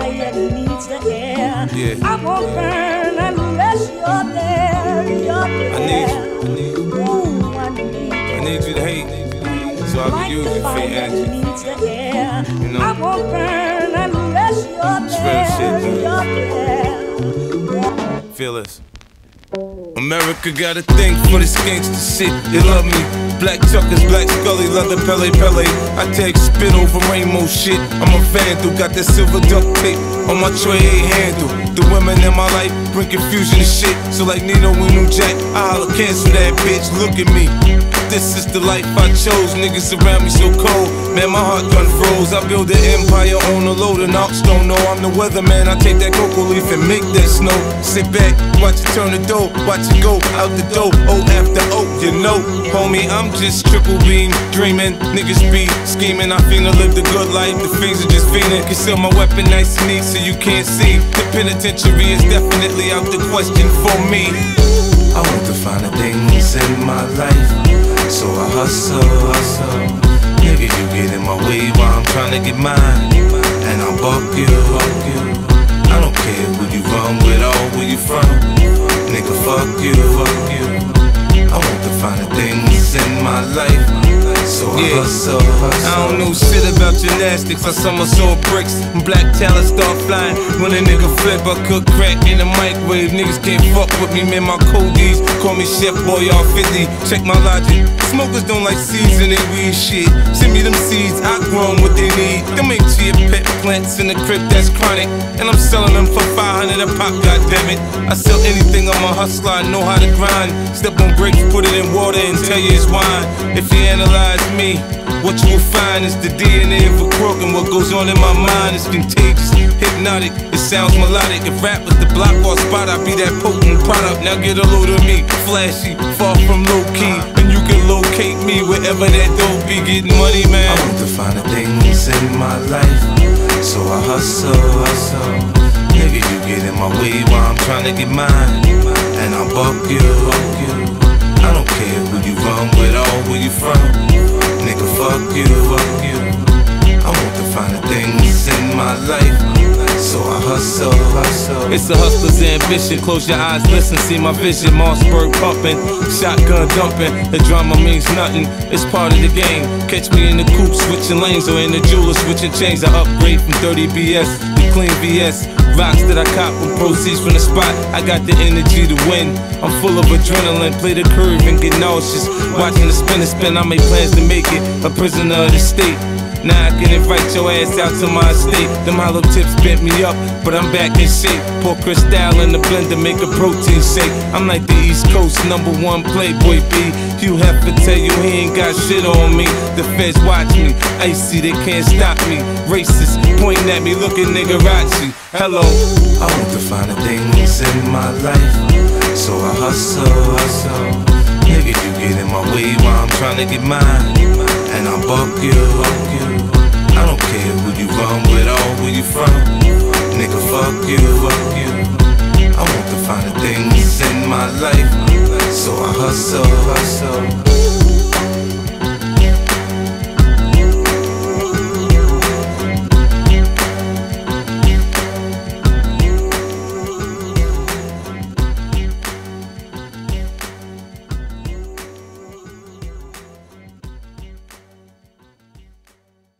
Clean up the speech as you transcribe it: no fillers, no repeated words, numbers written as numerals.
fire needs the air. Yeah. I won't burn unless you're there. You're there. I need you. Ooh, I need you to hate, so I can use your fake energy. needs the air. You know? I won't burn unless you're real shit, there. You're there. Feel this. America got a thing for this gangsta shit. They love me. Black Chuckers, Black Scully, leather Pele Pele. I take spit over rainbow shit. I'm a vandal, got that silver duct tape on my tray handle. The women in my life bring confusion and shit. So like Nino and New Jack, I holla, cancel that bitch. Look at me. This is the life I chose. Niggas around me so cold. Man, my heart done froze. I build an empire on a load and ox don't know I'm the weatherman. I take that cocoa leaf and make that snow. Sit back, watch it turn the dough. Watch it go out the door. O after O, you know. Homie, I'm just triple beam dreaming. Niggas be scheming. I finna live the good life. The fiends are just fiending. Conceal my weapon nice and neat so you can't see. The penitentiary is definitely out the question for me. I want to find the things in my life, so I hustle. Nigga, you get in my way while I'm trying to get mine, and I'll buck you. I don't care who you run with or where you from. Nigga, fuck you. I want to find the things in my life, so I hustle. I don't know shit about gymnastics. I somersault bricks and black talent start flying. When a nigga flip, I cook crack in the microwave. Niggas can't fuck with me, man. My codies call me Chef Boy R50. Check my logic. Smokers don't like seeds in their weed shit. Send me them seeds, I grow them what they need. Them ain't chia pet plants in the crib that's chronic, and I'm selling them for 500 a pop. Goddammit, I sell anything. I'm a hustler. I know how to grind. Step on grapes, put it in water, and tell you it's wine. If you analyze me, what you will find is the DNA of a crook, and what goes on in my mind is contagious, hypnotic, it sounds melodic. If rap was the block or spot, I'd be that potent product. Now get a load of me, flashy, far from low key, and you can locate me wherever that dope be. Getting money, man. I want to find the things in my life, so I hustle. Nigga, you get in my way while I'm trying to get mine, and I'll buck you. I don't care who you run with or where you from. Nigga, fuck you. I want to find the things in my life, so I hustle. It's a hustler's ambition. Close your eyes, listen, see my vision. Mossberg pumping, shotgun dumping. The drama means nothing, it's part of the game. Catch me in the coupe switching lanes, or in the jeweler switching chains. I upgrade from 30 BS to clean VS. Rocks that I cop with proceeds from the spot. I got the energy to win. I'm full of adrenaline. Play the curve and get nauseous. Watching the spin. I make plans to make it a prisoner of the state. Now I can invite your ass out to my estate. Them hollow tips bent me up, but I'm back in shape. Pour Cristal in the blender, make a protein shake. I'm like the East Coast #1 Playboy B. Hugh Hefner tell you he ain't got shit on me. The feds watch me, icy, they can't stop me. Racist, pointing at me, looking niggerazzi. Hello. I want to find the things in my life, so I hustle. Nigga, you get in my way while I'm trying to get mine, and I'll buck you. I don't care who you run with or where you from. Nigga, fuck you. I want to find the things in my life, so I hustle.